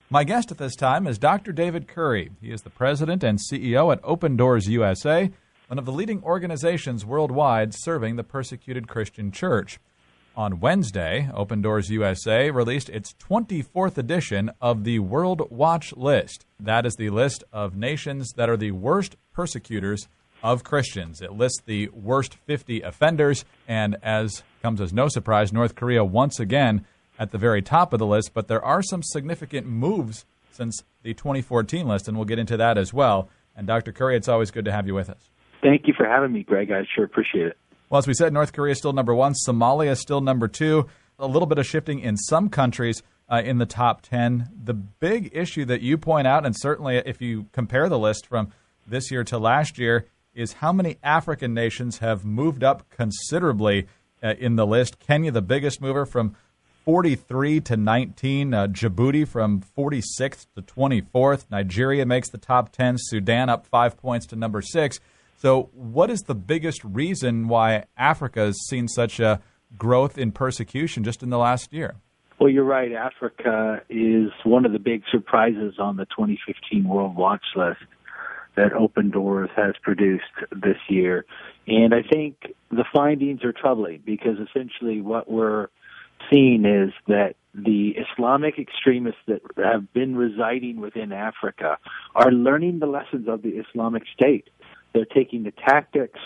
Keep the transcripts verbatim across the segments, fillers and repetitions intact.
My guest at this time is Doctor David Curry. He is the president and C E O at Open Doors U S A, one of the leading organizations worldwide serving the persecuted Christian church. On Wednesday, Open Doors U S A released its twenty-fourth edition of the World Watch List. That is the list of nations that are the worst persecutors of Christians. It lists the worst fifty offenders, and as comes as no surprise, North Korea once again at the very top of the list, but there are some significant moves since the twenty fourteen list, and we'll get into that as well. And Doctor Curry, it's always good to have you with us. Thank you for having me, Greg. I sure appreciate it. Well, as we said, North Korea is still number one. Somalia is still number two. A little bit of shifting in some countries uh, in the top ten. The big issue that you point out, and certainly if you compare the list from this year to last year, is how many African nations have moved up considerably uh, in the list. Kenya, the biggest mover, from forty-three to nineteen. Uh, Djibouti from forty-sixth to twenty-fourth. Nigeria makes the top ten. Sudan up five points to number six. So what is the biggest reason why Africa has seen such a growth in persecution just in the last year? Well, you're right. Africa is one of the big surprises on the twenty fifteen World Watch List that Open Doors has produced this year. And I think the findings are troubling because essentially what we're seeing is that the Islamic extremists that have been residing within Africa are learning the lessons of the Islamic State. They're taking the tactics,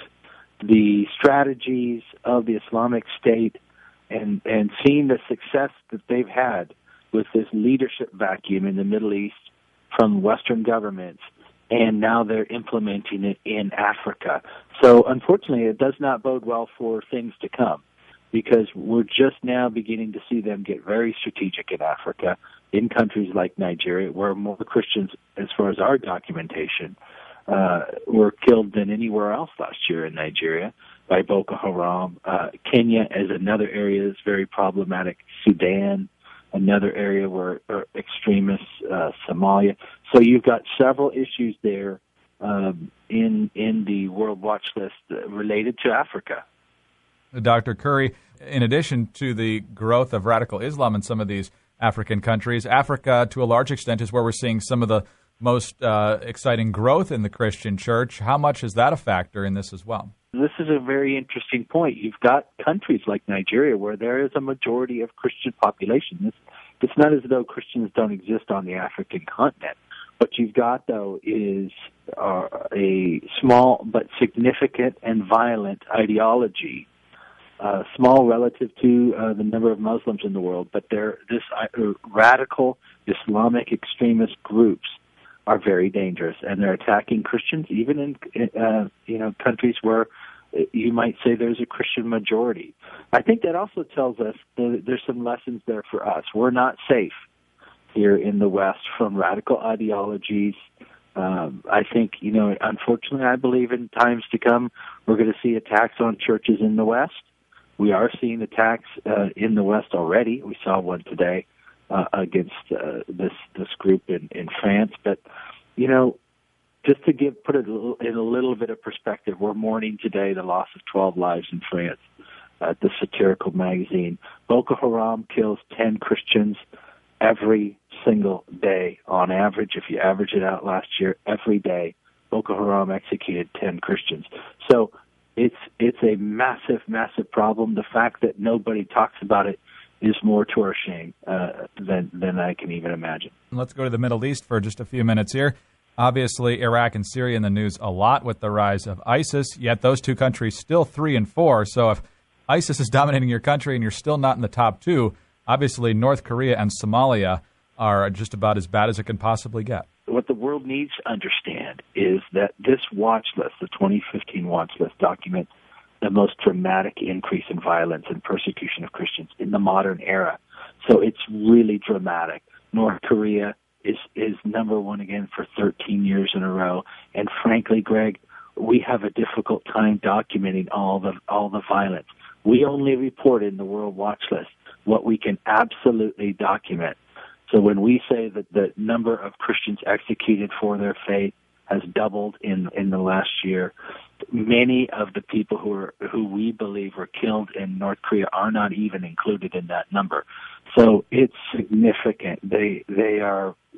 the strategies of the Islamic State, and, and seeing the success that they've had with this leadership vacuum in the Middle East from Western governments, and now they're implementing it in Africa. So unfortunately, it does not bode well for things to come, because we're just now beginning to see them get very strategic in Africa, in countries like Nigeria, where more Christians, as far as our documentation, uh, were killed than anywhere else last year in Nigeria by Boko Haram. Uh, Kenya is another area that's very problematic. Sudan, another area where are extremists, uh, Somalia. So you've got several issues there um, in in the World Watch List related to Africa. Doctor Curry, in addition to the growth of radical Islam in some of these African countries, Africa, to a large extent, is where we're seeing some of the most uh, exciting growth in the Christian church. How much is that a factor in this as well? This is a very interesting point. You've got countries like Nigeria where there is a majority of Christian population. It's, it's not as though Christians don't exist on the African continent. What you've got, though, is uh, a small but significant and violent ideology, uh, small relative to uh, the number of Muslims in the world, but they're, this uh, radical Islamic extremist groups are very dangerous, and they're attacking Christians even in uh, you know countries where you might say there's a Christian majority. I think that also tells us that there's some lessons there for us. We're not safe here in the West from radical ideologies. Um, I think, you know, unfortunately, I believe in times to come we're going to see attacks on churches in the West. We are seeing attacks uh, in the West already. We saw one today uh, against uh, this this group in, in France. But, you know, just to give put it in a little bit of perspective, we're mourning today the loss of twelve lives in France at the satirical magazine. Boko Haram kills ten Christians every single day. On average, if you average it out last year, every day, Boko Haram executed ten Christians. So it's it's a massive, massive problem. The fact that nobody talks about it is more to our shame uh, than than I can even imagine. Let's go to the Middle East for just a few minutes here. Obviously, Iraq and Syria in the news a lot with the rise of ISIS, yet those two countries still three and four. So if ISIS is dominating your country and you're still not in the top two, obviously North Korea and Somalia are just about as bad as it can possibly get. What the world needs to understand is that this watch list, the twenty fifteen watch list, documents the most dramatic increase in violence and persecution of Christians in the modern era. So it's really dramatic. North Korea is, is number one again for thirteen years in a row. And frankly, Greg, we have a difficult time documenting all the all the violence. We only report in the World Watch List what we can absolutely document. So when we say that the number of Christians executed for their faith has doubled in in the last year, many of the people who are who we believe were killed in North Korea are not even included in that number. So it's significant. They they are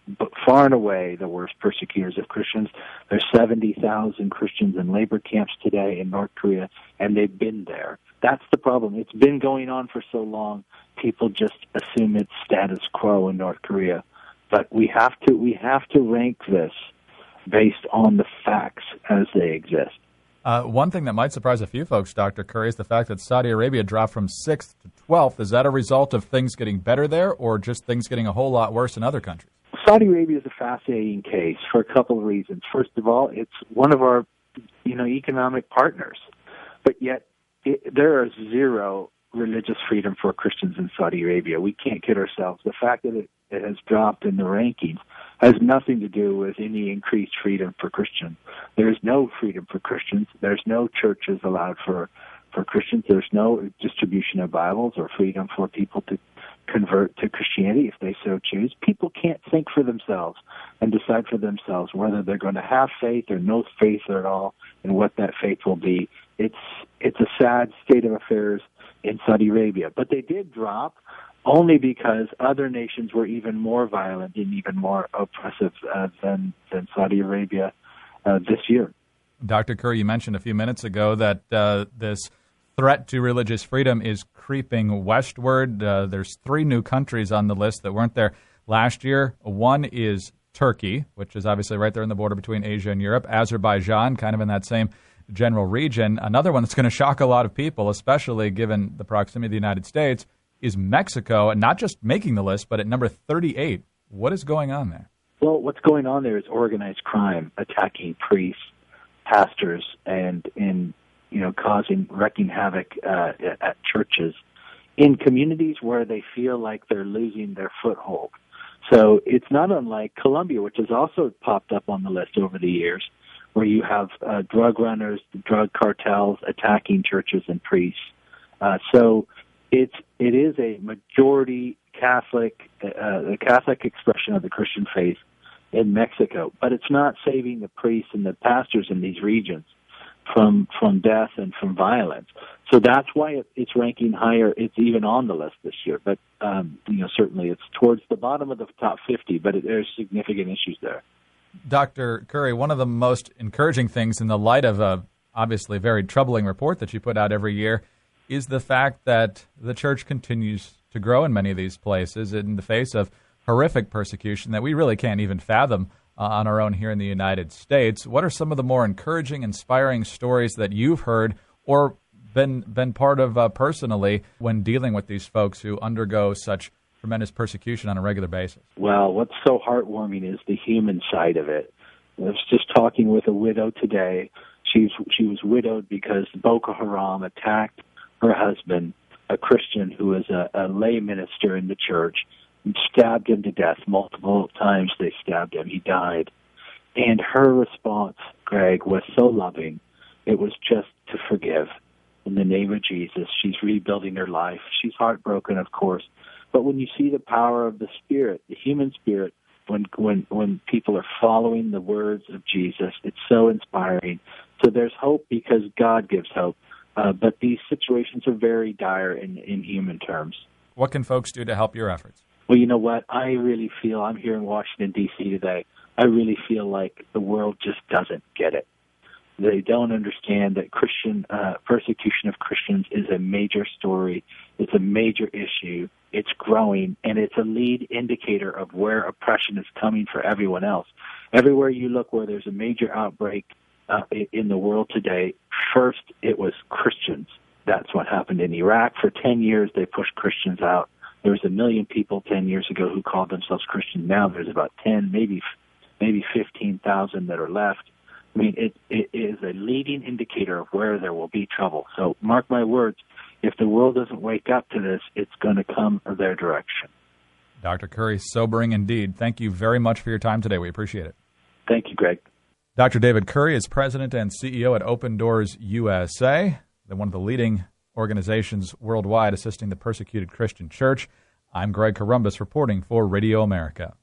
but far and away the worst persecutors of Christians. There's seventy thousand Christians in labor camps today in North Korea, and they've been there. That's the problem. It's been going on for so long, people just assume it's status quo in North Korea. But we have to we have to rank this based on the facts as they exist. Uh, one thing that might surprise a few folks, Doctor Curry, is the fact that Saudi Arabia dropped from sixth to twelfth. Is that a result of things getting better there, or just things getting a whole lot worse in other countries? Saudi Arabia is a fascinating case for a couple of reasons. First of all, it's one of our, you know, economic partners, but yet it, there is zero religious freedom for Christians in Saudi Arabia. We can't kid ourselves. The fact that it, it has dropped in the rankings has nothing to do with any increased freedom for Christians. There's no freedom for Christians. There's no churches allowed for, for Christians. There's no distribution of Bibles or freedom for people to convert to Christianity if they so choose. People can't think for themselves and decide for themselves whether they're going to have faith or no faith at all and what that faith will be. It's it's a sad state of affairs in Saudi Arabia. But they did drop only because other nations were even more violent and even more oppressive uh, than, than Saudi Arabia uh, this year. Doctor Curry, you mentioned a few minutes ago that uh, this threat to religious freedom is creeping westward. Uh, there's three new countries on the list that weren't there last year. One is Turkey, which is obviously right there in the border between Asia and Europe. Azerbaijan, kind of in that same general region. Another one that's going to shock a lot of people, especially given the proximity of the United States, is Mexico, and not just making the list, but at number thirty-eight. What is going on there? Well, what's going on there is organized crime attacking priests, pastors, and in you know causing wrecking havoc uh, at churches in communities where they feel like they're losing their foothold. So it's not unlike Colombia, which has also popped up on the list over the years, where you have uh, drug runners, drug cartels attacking churches and priests. Uh, so it's it is a majority Catholic, uh, the Catholic expression of the Christian faith in Mexico, but it's not saving the priests and the pastors in these regions from from death and from violence. So that's why it, it's ranking higher. It's even on the list this year, but um, you know certainly it's towards the bottom of the top fifty. But it, there's significant issues there. Doctor Curry, one of the most encouraging things in the light of a obviously very troubling report that you put out every year is the fact that the church continues to grow in many of these places in the face of horrific persecution that we really can't even fathom uh, on our own here in the United States. What are some of the more encouraging, inspiring stories that you've heard or been been part of uh, personally when dealing with these folks who undergo such tremendous persecution on a regular basis? Well, what's so heartwarming is the human side of it. I was just talking with a widow today. She's she was widowed because Boko Haram attacked her husband, a Christian who is a, a lay minister in the church, and stabbed him to death multiple times. They stabbed him. He died. And her response, Greg, was so loving. It was just to forgive. In the name of Jesus, she's rebuilding her life. She's heartbroken, of course. But when you see the power of the Spirit, the human spirit, when when when people are following the words of Jesus, it's so inspiring. So there's hope because God gives hope. Uh, but these situations are very dire in, in human terms. What can folks do to help your efforts? Well, you know what? I really feel, I'm here in Washington, D C today, I really feel like the world just doesn't get it. They don't understand that Christian uh, persecution of Christians is a major story. It's a major issue. It's growing, and it's a lead indicator of where oppression is coming for everyone else. Everywhere you look where there's a major outbreak uh, in the world today, first it was Christians. That's what happened in Iraq. For ten years, they pushed Christians out. There was a million people ten years ago who called themselves Christian. Now there's about ten, maybe maybe fifteen thousand that are left. I mean, it, it is a leading indicator of where there will be trouble. So mark my words, if the world doesn't wake up to this, it's going to come their direction. Doctor Curry, sobering indeed. Thank you very much for your time today. We appreciate it. Thank you, Greg. Doctor David Curry is president and C E O at Open Doors U S A. They're one of the leading organizations worldwide assisting the persecuted Christian church. I'm Greg Corombos reporting for Radio America.